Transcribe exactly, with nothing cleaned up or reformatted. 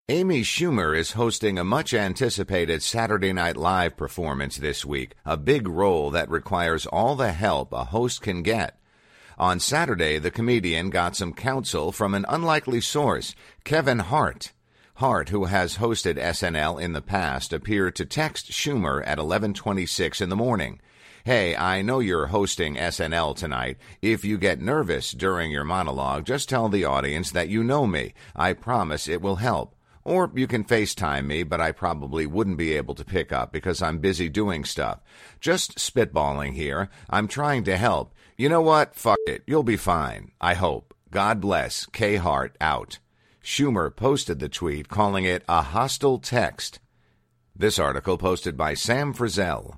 Amy Schumer is hosting a much-anticipated Saturday Night Live performance this week, a big role that requires all the help a host can get. On Saturday, the comedian got some counsel from an unlikely source, Kevin Hart. Hart, who has hosted S N L in the past, appeared to text Schumer at eleven twenty-six in the morning. Hey, I know you're hosting S N L tonight. If you get nervous during your monologue, just tell the audience that you know me. I promise it will help. Or you can FaceTime me, but I probably wouldn't be able to pick up because I'm busy doing stuff. Just spitballing here. I'm trying to help. You know what? Fuck it. You'll be fine. I hope. God bless. K. Hart out. Schumer posted the tweet, calling it a hostile text. This article posted by Sam Frizzell.